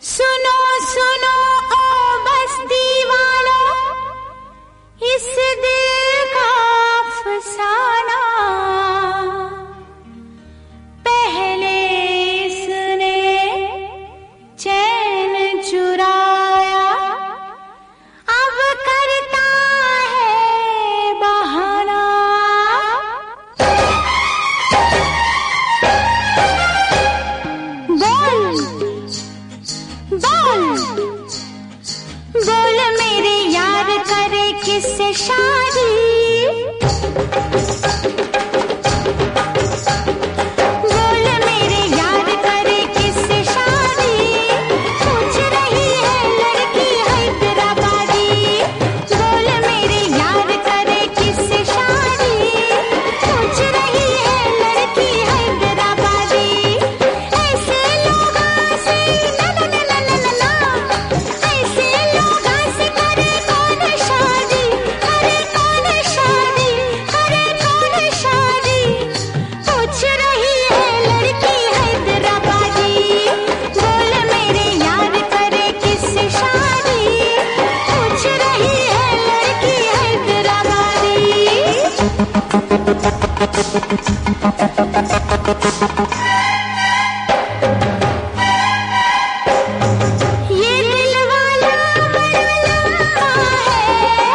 सुनो सुनो ओ बस्ती वालों, इस दिल का अफसाना। पहले इसने चैन चुराया, अब करता है बहाना। बोल मेरे यार करे किससे शादी। बोल मेरे यार करे किससे शादी। पूछ रही है लड़की हैदराबादी। बोल मेरे यार करे किससे शादी। पूछ रही है लड़की हैदराबादी। ऐसे लोगों से ना ना ना ना ना ना, ऐसे लोगों से करे कौन शादी। करे कौन शादी, करे कौन शादी। पूछ रही है लड़की हैदराबादी। बोल मेरे यार करे किससे शादी। पूछ रही है लड़की हैदराबादी। ये दिल वाला बड़ा लंबा है।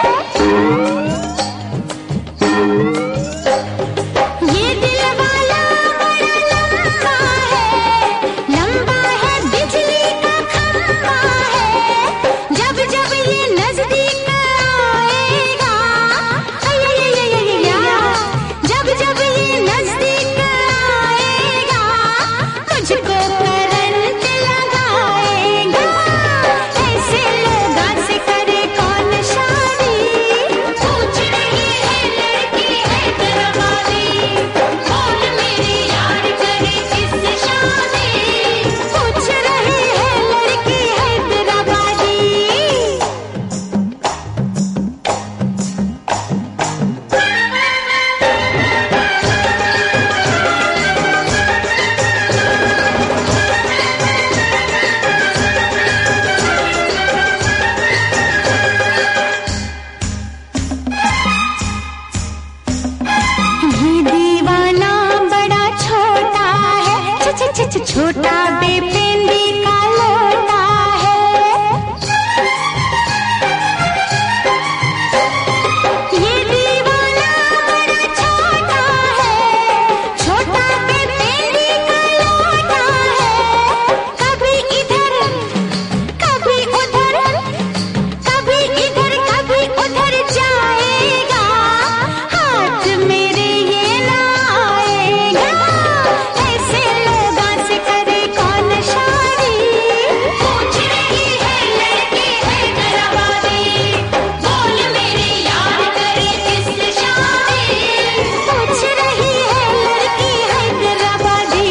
ये दिल वाला बड़ा लंबा है। लंबा है बिजली का खंभा है। जब जब ये नजदीक आएगा, जब जब ये नजदीक आएगा, मुझको करंट लगाएगा। ऐसे लोगों से करे कौन शादी। पूछ रही है लड़की हैदराबादी। बोल मेरे यार करे किससे शादी। पूछ रही है लड़की हैदराबादी। ये दीवाना बड़ा छोटा है। छोटा बेपेंदी का लोटा है। ये दीवाना बड़ा छोटा है। छोटा बेपेंदी का लोटा है। कभी इधर कभी उधर, कभी इधर कभी उधर जाएगा। हाथ मेरे ये ना आएगा। ऐसे लोगों से करे कौन शादी। पूछ रही है लड़की हैदराबादी। बोल मेरे यार करे किससे शादी। पूछ रही है लड़की हैदराबादी।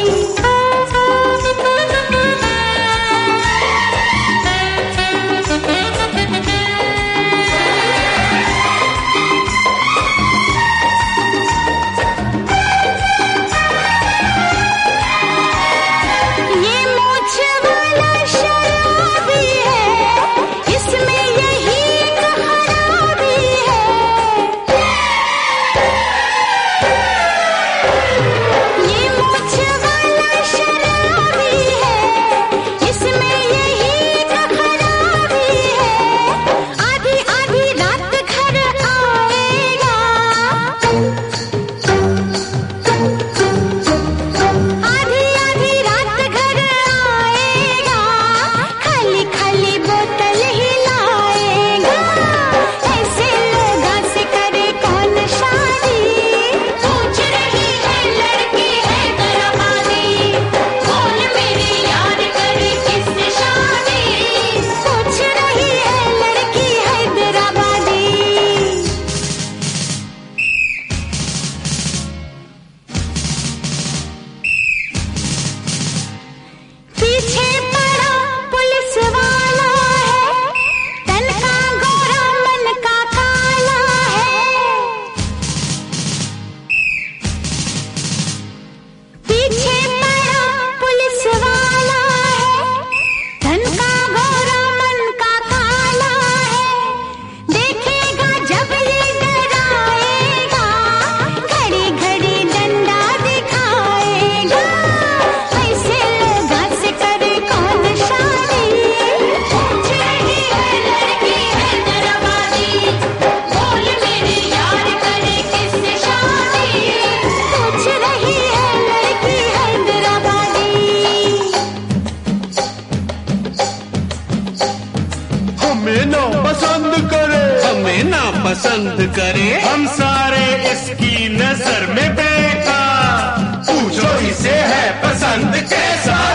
ये मूछ वाला शराबी है, इसमें यही तो खराबी है। ये मूछ वाला शराबी है, इसमें यही तो खराबी है। आधी आधी रात घर आएगा। आधी आधी रात घर आएगा। खाली खाली बोतल ही लाएगा। ऐसे लोगों से करे कौन शादी। पूछ रही है लड़की हैदराबादी। बोल मेरे यार करे किससे शादी। पूछ रही है लड़की हैदराबादी। पीछे पड़ा पुलिस वाला है। तन का गोरा मन का काला है। पीछे पड़ा पुलिस वाला है। पसंद करे, हमें ना पसंद करे, हम सारे इसकी नजर में बेकार। पूछो इसे है पसंद कैसा